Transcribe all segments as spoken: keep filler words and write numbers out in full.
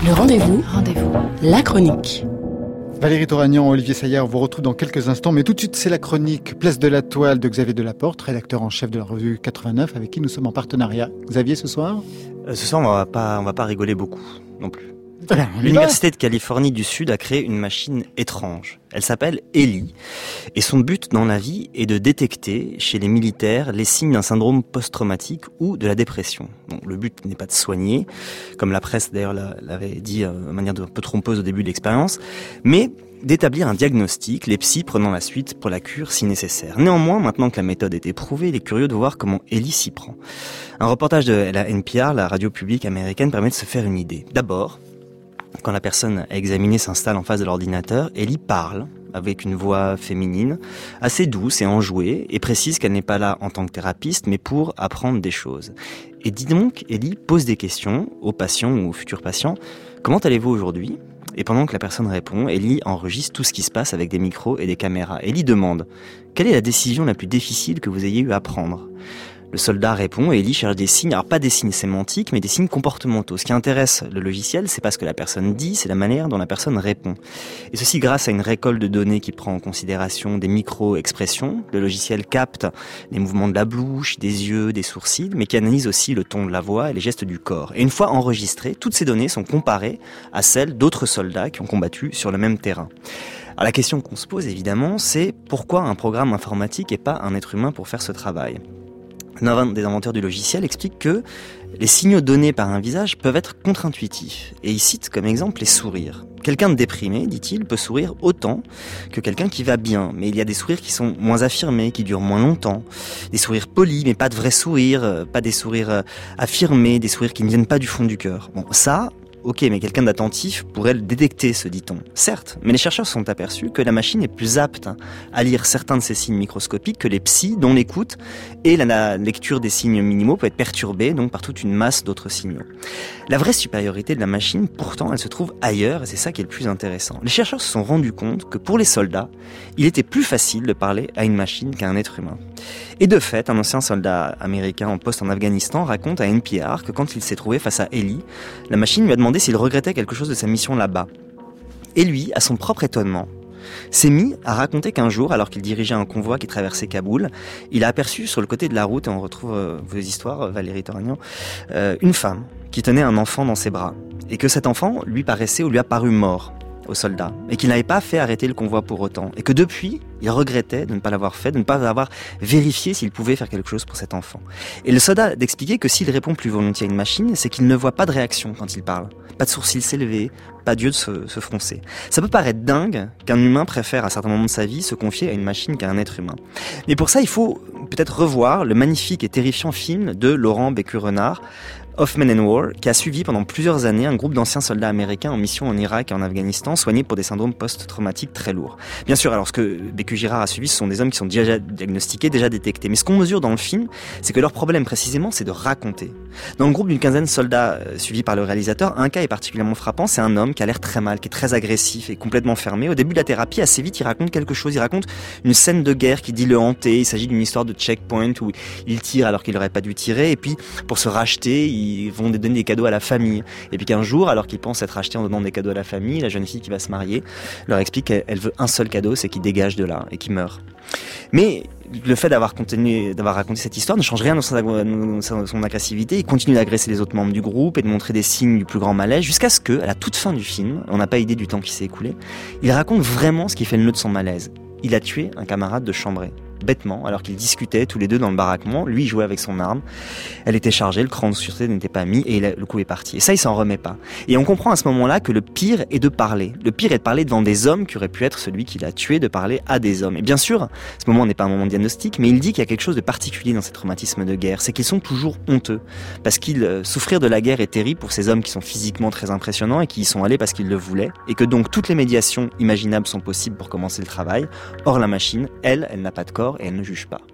Le rendez-vous, rendez-vous, la chronique. Valérie Toragnan, Olivier Saillard vous retrouve dans quelques instants, mais tout de suite c'est la chronique Place de la Toile de Xavier Delaporte, rédacteur en chef de la revue quatre-vingt-neuf, avec qui nous sommes en partenariat. Xavier, ce soir euh, Ce soir, on va pas, on va pas rigoler beaucoup non plus. Voilà, L'Université de Californie du Sud a créé une machine étrange. Elle s'appelle Ellie. Et son but dans la vie est de détecter chez les militaires les signes d'un syndrome post-traumatique ou de la dépression. Donc, le but n'est pas de soigner, comme la presse d'ailleurs l'avait dit de manière un peu trompeuse au début de l'expérience, mais d'établir un diagnostic, les psys prenant la suite pour la cure si nécessaire. Néanmoins, maintenant que la méthode est éprouvée, il est curieux de voir comment Ellie s'y prend. Un reportage de la N P R, la radio publique américaine, permet de se faire une idée. D'abord, quand la personne à examiner s'installe en face de l'ordinateur, Ellie parle avec une voix féminine, assez douce et enjouée, et précise qu'elle n'est pas là en tant que thérapeute, mais pour apprendre des choses. Et dis donc, Ellie pose des questions aux patients ou aux futurs patients. Comment allez-vous aujourd'hui ? Et pendant que la personne répond, Ellie enregistre tout ce qui se passe avec des micros et des caméras. Ellie demande « Quelle est la décision la plus difficile que vous ayez eu à prendre ?» Le soldat répond et Ellie cherche des signes, alors pas des signes sémantiques, mais des signes comportementaux. Ce qui intéresse le logiciel, c'est pas ce que la personne dit, c'est la manière dont la personne répond. Et ceci grâce à une récolte de données qui prend en considération des micro-expressions. Le logiciel capte les mouvements de la bouche, des yeux, des sourcils, mais qui analyse aussi le ton de la voix et les gestes du corps. Et une fois enregistrées, toutes ces données sont comparées à celles d'autres soldats qui ont combattu sur le même terrain. Alors la question qu'on se pose évidemment, c'est pourquoi un programme informatique et pas un être humain pour faire ce travail ? L'un des inventeurs du logiciel explique que les signaux donnés par un visage peuvent être contre-intuitifs. Et il cite comme exemple les sourires. Quelqu'un de déprimé, dit-il, peut sourire autant que quelqu'un qui va bien. Mais il y a des sourires qui sont moins affirmés, qui durent moins longtemps. Des sourires polis, mais pas de vrais sourires. Pas des sourires affirmés, des sourires qui ne viennent pas du fond du cœur. Bon, ça... Ok, mais quelqu'un d'attentif pourrait le détecter, se dit-on. Certes, mais les chercheurs se sont aperçus que la machine est plus apte à lire certains de ces signes microscopiques que les psys, dont l'écoute et la lecture des signes minimaux peut être perturbée donc par toute une masse d'autres signaux. La vraie supériorité de la machine, pourtant, elle se trouve ailleurs, et c'est ça qui est le plus intéressant. Les chercheurs se sont rendus compte que pour les soldats, il était plus facile de parler à une machine qu'à un être humain. Et de fait, un ancien soldat américain en poste en Afghanistan raconte à N P R que quand il s'est trouvé face à Ellie, la machine lui a demandé s'il regrettait quelque chose de sa mission là-bas. Et lui, à son propre étonnement, s'est mis à raconter qu'un jour, alors qu'il dirigeait un convoi qui traversait Kaboul, il a aperçu sur le côté de la route, et on retrouve euh, vos histoires, Valérie Toragnan, euh, une femme qui tenait un enfant dans ses bras. Et que cet enfant lui paraissait ou lui a paru mort aux soldats, et qu'il n'avait pas fait arrêter le convoi pour autant, et que depuis, il regrettait de ne pas l'avoir fait, de ne pas avoir vérifié s'il pouvait faire quelque chose pour cet enfant. Et le soldat d'expliquer que s'il répond plus volontiers à une machine, c'est qu'il ne voit pas de réaction quand il parle, pas de sourcils s'élever, pas d'yeux de se, se froncer. Ça peut paraître dingue qu'un humain préfère à certains moments de sa vie se confier à une machine qu'à un être humain. Mais pour ça, il faut peut-être revoir le magnifique et terrifiant film de Laurent Bécu-Renard, Hoffman and War, qui a suivi pendant plusieurs années un groupe d'anciens soldats américains en mission en Irak et en Afghanistan, soignés pour des syndromes post-traumatiques très lourds. Bien sûr, alors ce que Bécu-Girard a suivi, ce sont des hommes qui sont déjà diagnostiqués, déjà détectés. Mais ce qu'on mesure dans le film, c'est que leur problème précisément, c'est de raconter. Dans le groupe d'une quinzaine de soldats euh, suivis par le réalisateur, un cas est particulièrement frappant, c'est un homme qui a l'air très mal, qui est très agressif et complètement fermé. Au début de la thérapie, assez vite, il raconte quelque chose. Il raconte une scène de guerre qui dit le hanter. Il s'agit d'une histoire de checkpoint où il tire alors qu'il n'aurait pas dû tirer. Et puis, pour se racheter, ils vont donner des cadeaux à la famille. Et puis qu'un jour, alors qu'ils pensent être rachetés en donnant des cadeaux à la famille, la jeune fille qui va se marier leur explique qu'elle veut un seul cadeau, c'est qu'il dégage de là et qu'il meurt. Mais le fait d'avoir continué, d'avoir raconté cette histoire ne change rien dans son, son agressivité. Il continue d'agresser les autres membres du groupe et de montrer des signes du plus grand malaise jusqu'à ce que, à la toute fin du film, on n'a pas idée du temps qui s'est écoulé, il raconte vraiment ce qui fait le nœud de son malaise. Il a tué un camarade de chambrée. Bêtement, alors qu'ils discutaient tous les deux dans le baraquement, lui jouait avec son arme, elle était chargée, le cran de sûreté n'était pas mis et le coup est parti. Et ça, il s'en remet pas. Et on comprend à ce moment-là que le pire est de parler. Le pire est de parler devant des hommes qui auraient pu être celui qui l'a tué, de parler à des hommes. Et bien sûr, ce moment n'est pas un moment diagnostique, mais il dit qu'il y a quelque chose de particulier dans ces traumatismes de guerre, c'est qu'ils sont toujours honteux. Parce qu'ils, euh, souffrir de la guerre est terrible pour ces hommes qui sont physiquement très impressionnants et qui y sont allés parce qu'ils le voulaient, et que donc toutes les médiations imaginables sont possibles pour commencer le travail. Or, la machine, elle, elle n'a pas de corps et elle ne juge pas.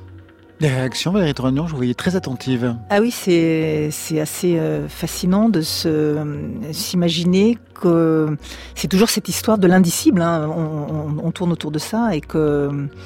Les réactions, Valérie Toragnan, je vous voyais très attentive. Ah oui, c'est, c'est assez euh, fascinant de se, euh, s'imaginer que c'est toujours cette histoire de l'indicible, hein. on, on, on tourne autour de ça, et que,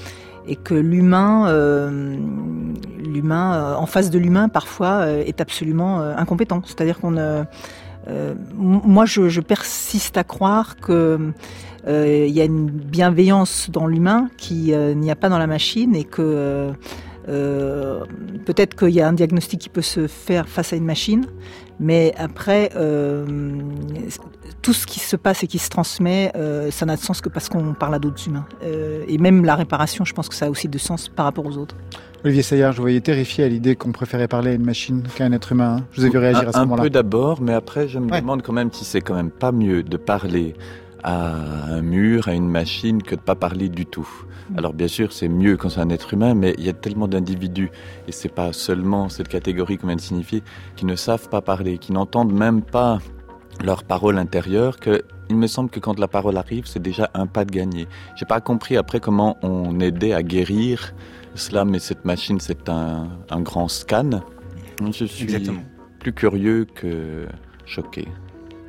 et que l'humain, euh, l'humain euh, en face de l'humain, parfois, euh, est absolument euh, incompétent. C'est-à-dire qu'on... Euh, euh, moi, je, je persiste à croire que euh, il y a une bienveillance dans l'humain qui euh, n'y a pas dans la machine et que euh, euh, peut-être qu'il y a un diagnostic qui peut se faire face à une machine, mais après, euh, tout ce qui se passe et qui se transmet, euh, ça n'a de sens que parce qu'on parle à d'autres humains. Euh, et même la réparation, je pense que ça a aussi de sens par rapport aux autres. Olivier Saillard, je vous voyais terrifié à l'idée qu'on préférait parler à une machine qu'à un être humain. Hein. Je vous ai vu réagir un, à ce moment-là. Un peu d'abord, mais après, je me ouais. demande quand même si c'est quand même pas mieux de parler à un mur, à une machine, que de pas parler du tout. Alors bien sûr, c'est mieux quand c'est un être humain, mais il y a tellement d'individus, et c'est pas seulement cette catégorie qu'on vient de signifier, qui ne savent pas parler, qui n'entendent même pas leur parole intérieure, que il me semble que quand la parole arrive, c'est déjà un pas de gagné. J'ai pas compris après comment on aidait à guérir cela, mais cette machine, c'est un, un grand scan. Je suis Exactement. plus curieux que choqué.